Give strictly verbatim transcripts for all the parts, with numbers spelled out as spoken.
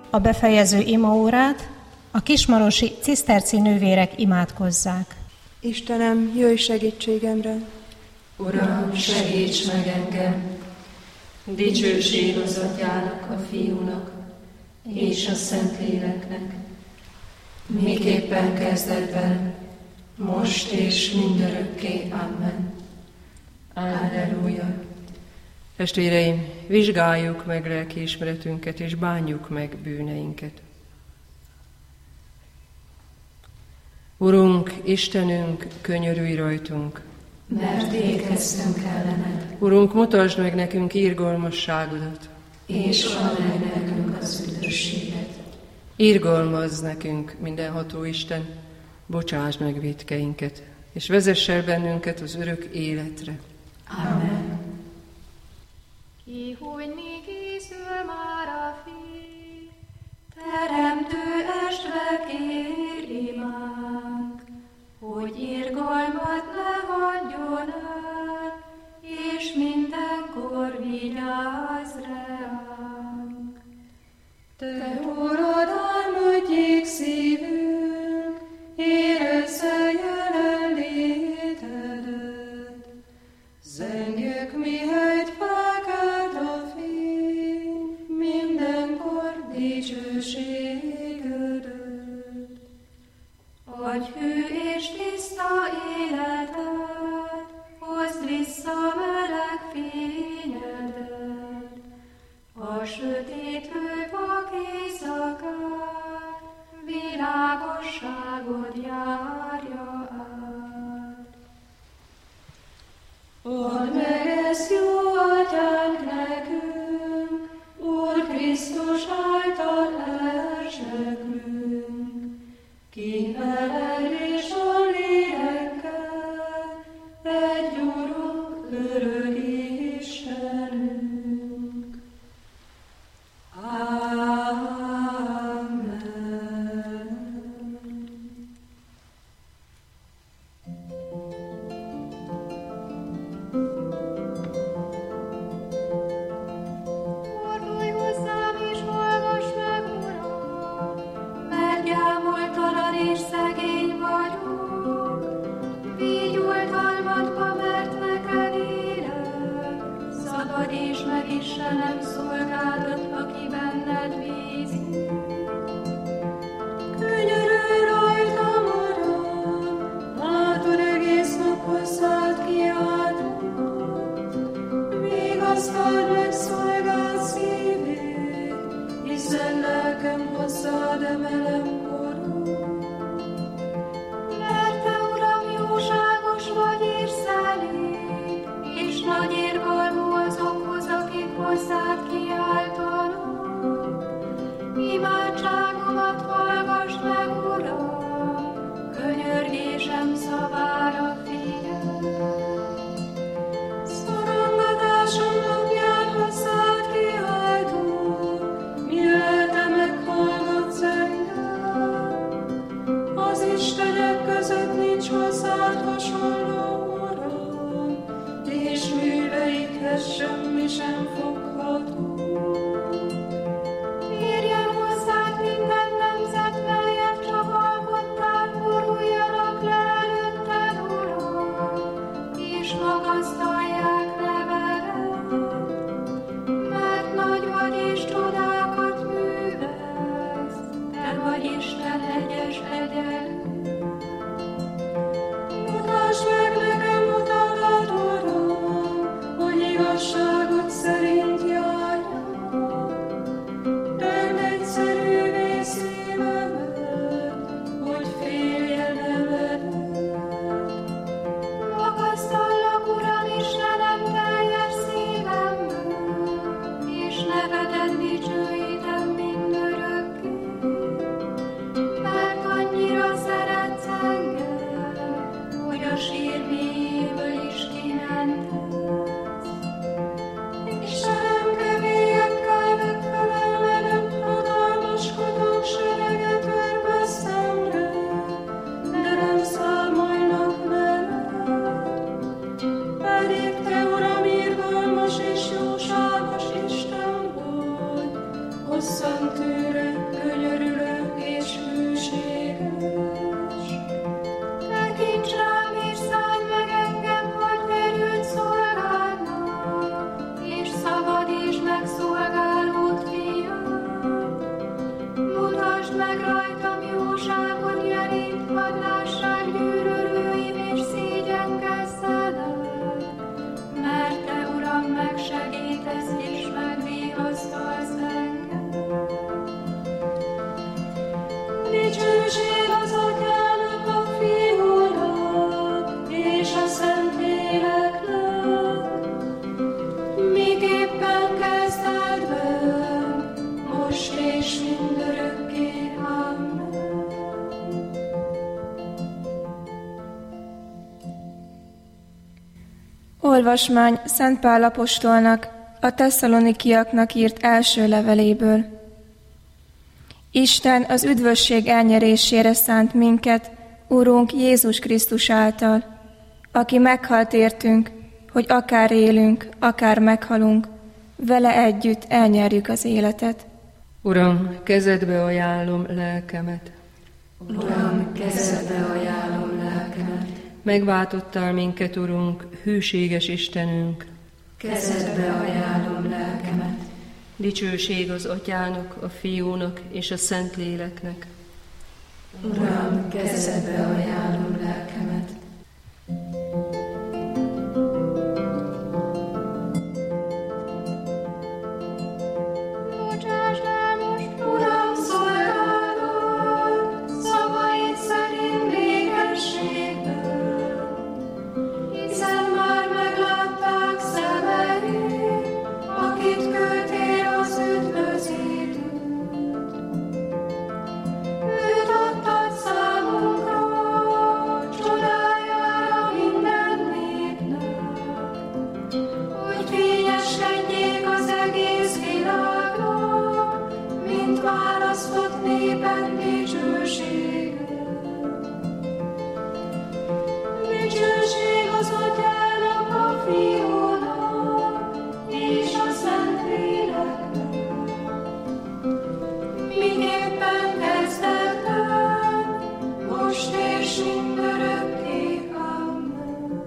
a befejező imaórát a kismarosi ciszterci nővérek imádkozzák. Istenem, jöjj segítségemre! Uram, segíts meg engem! Dicsőség az Atyának, a Fiúnak és a Szentléleknek, miképpen kezdetben, most és mindörökké. Amen. Alleluja. Testvéreim, vizsgáljuk meg lelkiismeretünket, és bánjuk meg bűneinket. Urunk, Istenünk, könyörülj rajtunk! Mert ékeztünk ellened. Urunk, mutasd meg nekünk irgalmasságodat, és add meg nekünk az üdvösséget. Irgalmazz nekünk, mindenható Isten, bocsásd meg vétkeinket, és vezess el bennünket az örök életre. Amen. Ki, hogy még készül már a fény, teremtő estve kér imánk, hogy irgalmat ne hagyjon el, és mindenkor vigyázz ránk. Te, Urad, álmodjék szívünk, érezze jelenlétedet, zengjük, mihelyt felkelt a fény, mindenkor dicsőségedet. Adj hű és tiszta életet, hozd vissza meleg fényedet, a sötétlő vak éjszakát, világosságod járja át. Add meg ezt, jó Atyánk, nekünk, Úr Krisztus által elsekünk, ki veled és a lélekkel, egy Urunk, örök Istenünk. Amen. Fordulj hozzám és hallgass meg, Uram, mert gyámoltalan és szegény vagyok. Vigy oltalmadba, mert neked élek, szabadíts meg Istenem szolgádat, aki benned bízik. Könyörülj rajtam, Uram, látod, egész nap hozzád kiáltok. Vigasztald meg szolgád szívét, hiszen lelkem hozzád emelem korod. Mert te, Uram, jóságos vagy és szelíd, és nagy irgalmú azokhoz, akik hozzád kiáltanak. Imádságomat hallgass meg, Uram, könyörgésem szavára figyelj. Szorongatásom napján hozzád kiáltok, mi lelke meghallgatsz engem. Az istenek között nincs hozzád hasonló, Uram, és műveidhez semmi sem fogható. Érjen hozzád minden nemzet, melyet csak alkottál, boruljanak le előtted, Uram, és magasztalják nevedet, mert nagy vagy és csodákat művelsz, te vagy Isten egyes egyenlő. Mutasd meg nekem utadat, Uram, hogy igazságod szerint járjak. Tedd egyszerűvé szívemet, hogy féljen nevedet. Magasztallak, Uram, Istenem, teljes szívemből, és nevedet dicsőítem mindörökké. Mert annyira szeretsz engem, hogy a sír mélyéből is kimentesz. Istenem, kevélyekkel megfelelve hatalmaskodók sereget verve szemre, de nem számolnak veled. Pedig te, Uram, irgalmas és jóságos Isten vagy, hosszan tűrő, Olvasmány Szent Pál apostolnak, a tesszalonikiaknak írt első leveléből. Isten az üdvösség elnyerésére szánt minket, Urunk Jézus Krisztus által, aki meghalt értünk, hogy akár élünk, akár meghalunk, vele együtt elnyerjük az életet. Uram, kezedbe ajánlom lelkemet. Uram, kezedbe ajánlom lelkemet. Megváltottál minket, Urunk, hűséges Istenünk. Kezedbe ajánlom lelkemet. Dicsőség az Atyának, a Fiúnak és a Szentléleknek. Uram, kezedbe ajánlom lelkemet. Bocsásd el most, Uram, szolgálatot, szavaid szerint békességből, hiszen már meglátták szemeid, akit küldtél az üdvözítőt. Őt adtad számunkra, csodájára minden népnek, hogy fényeskedjék az egész világnak, mint választott népen dicsősége. Dicsőség az Atyának, a Fiúnak és a Szentléleknek, miképpen kezdetben, most és mindörökké. Amen.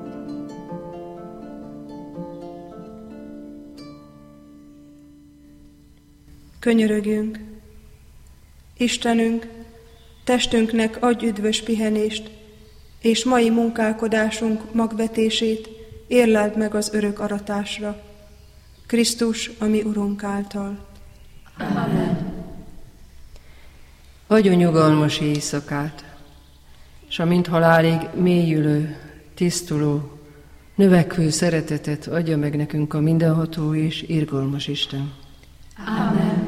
Könyörögjünk. Istenünk, testünknek adj üdvös pihenést, és mai munkálkodásunk magvetését érleld meg az örök aratásra. Krisztus, a mi Urunk által. Amen. Adjon nyugalmas éjszakát, s a mint halálig mélyülő, tisztuló, növekvő szeretetet adja meg nekünk a mindenható és irgalmas Isten. Amen.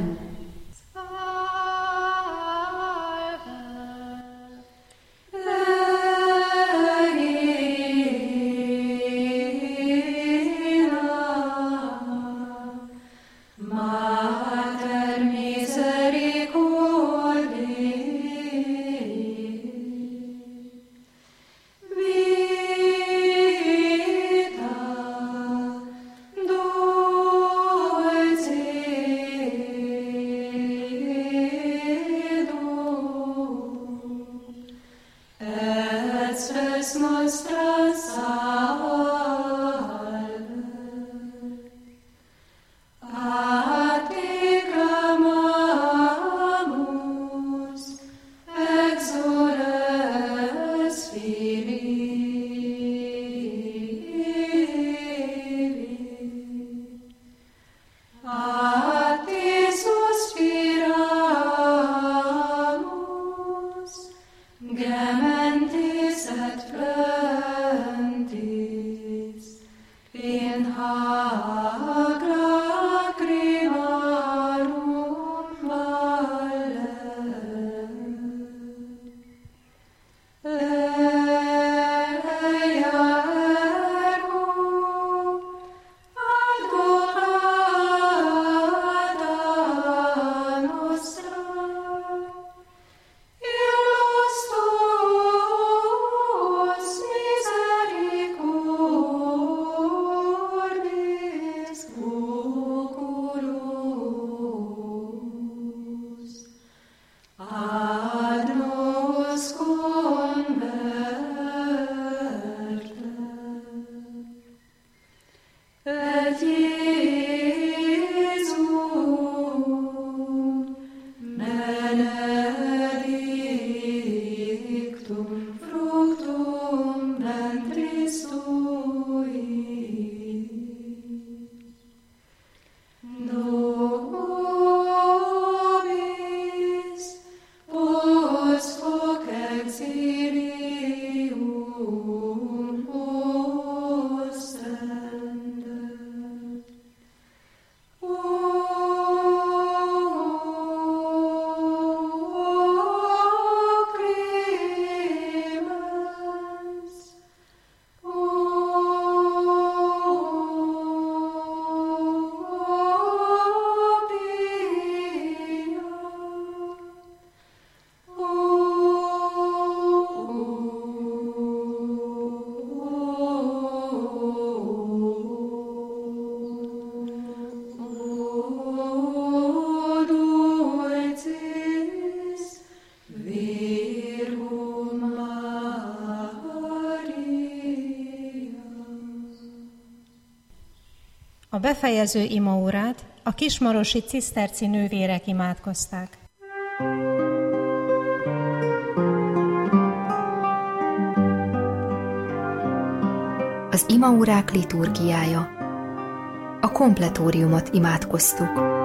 Vita, dolce A befejező imaórát a kismarosi ciszterci nővérek imádkozták. Az imaórák liturgiája. A kompletóriumot imádkoztuk.